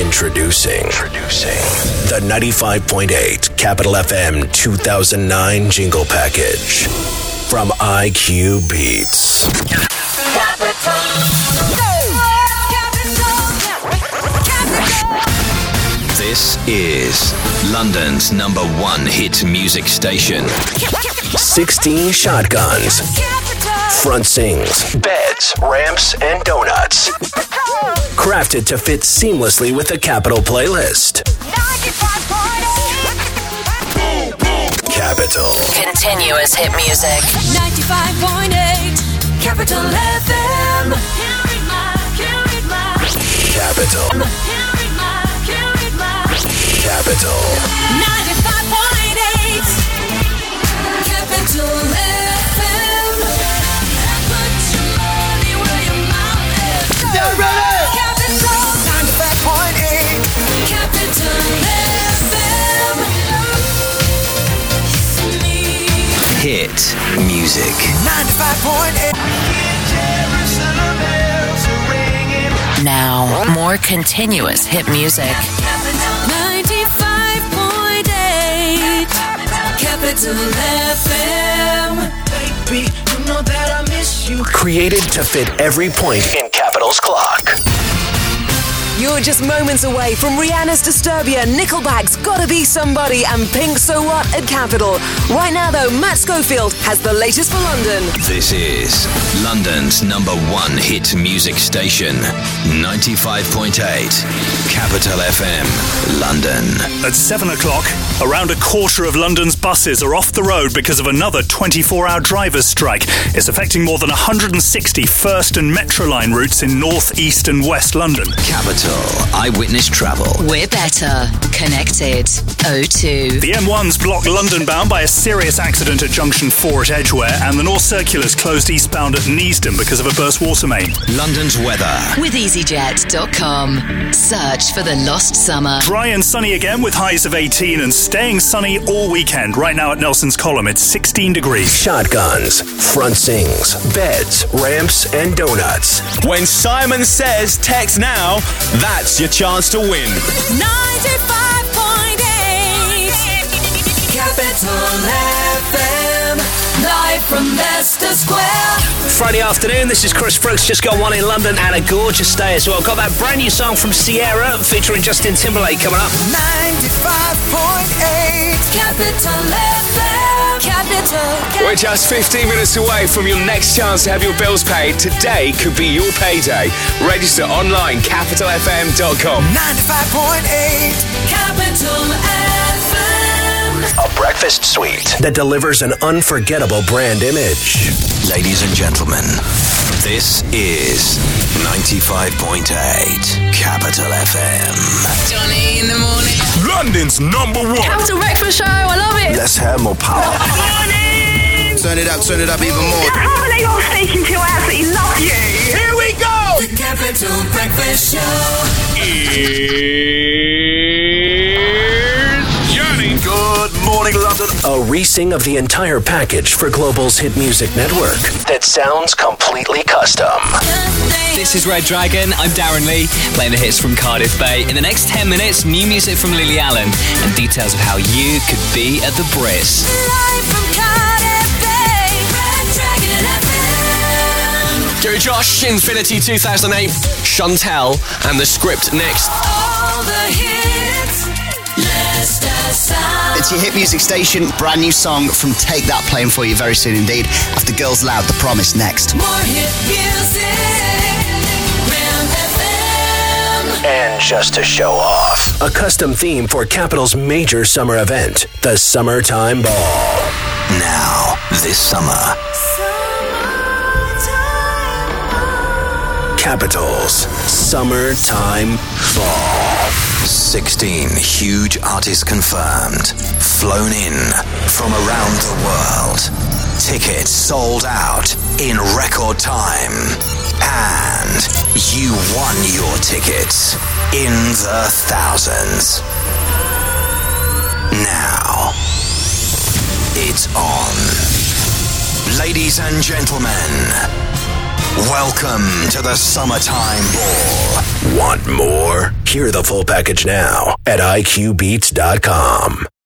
Introducing the 95.8 Capital FM 2009 jingle package from IQ Beats. This is London's #1 hit music station. 16 shotguns, front sings, beds, ramps, and donuts. Crafted to fit seamlessly with the Capital playlist. Capital. Continuous hit music. 95.8 Capital FM. Capital. Capital. 95.8 Capital FM. Put your money where your mouth is. Get ready! Capital 95.8 Capital FM. Hit music. 95.8. Now, more continuous hit music. 95.8 Capital FM. Baby, you know that I miss you. Created to fit every point in Capital's clock. You're just moments away from Rihanna's Disturbia, Nickelback's Gotta Be Somebody, and Pink So What at Capital. Right now, though, Matt Schofield has the latest for London. This is London's #1 hit music station, 95.8 Capital FM, London. At 7 o'clock, around a quarter of London's buses are off the road because of another 24-hour drivers' strike. It's affecting more than 160 First and Metro Line routes in North, East and West London. Capital Eyewitness Travel. We're better. Connected. O2. The M1's blocked London bound by a serious accident at Junction 4 at Edgware, and the North Circular's closed eastbound at Neasden because of a burst water main. London's weather. With EasyJet.com. Search for the lost summer. Dry and sunny again with highs of 18 and staying sunny all weekend. Right now at Nelson's Column, it's 16 degrees. Shotguns, front sings, beds, ramps, and donuts. When Simon says text now, that's your chance to win. 95.8 Capital FM. Live from Leicester Square. Friday afternoon, this is Chris Brooks. Just got one in London and a gorgeous day as well. Got that brand new song from Sierra featuring Justin Timberlake coming up. 95.8 Capital FM. Capital. We're just 15 minutes away from your next chance to have your bills paid. Today could be your payday. Register online, capitalfm.com. 95.8 Capital FM. A breakfast suite that delivers an unforgettable brand image. Ladies and gentlemen, this is 95.8 Capital FM. Johnny in the morning. London's #1. Capital Breakfast Show, I love it. Let's have more power. Turn it up even more. I can't believe I'm speaking to you. I absolutely love you. Here we go! The Capital Breakfast Show. Johnny. Good morning, London. A re-sing of the entire package for Global's hit music network that sounds completely custom. This is Red Dragon. I'm Darren Lee, playing the hits from Cardiff Bay. In the next 10 minutes, new music from Lily Allen and details of how you could be at the Brits. Live from Cardiff Bay. Red Dragon FM. Gary Josh, Infinity 2008, Chantel, and The Script next. All the hits. Leicester Sound. It's your hit music station. Brand new song from Take That playing for you very soon indeed. After Girls Loud, The Promise next. More hit music. Ram FM. And just to show off, a custom theme for Capital's major summer event, the Summertime Ball. Now, this summer, Capital's Summertime Ball. 16 huge artists confirmed, flown in from around the world. Tickets sold out in record time. And you won your tickets in the thousands. Now, it's on. Ladies and gentlemen, welcome to the Summertime Ball. Want more? Hear the full package now at iqbeats.com.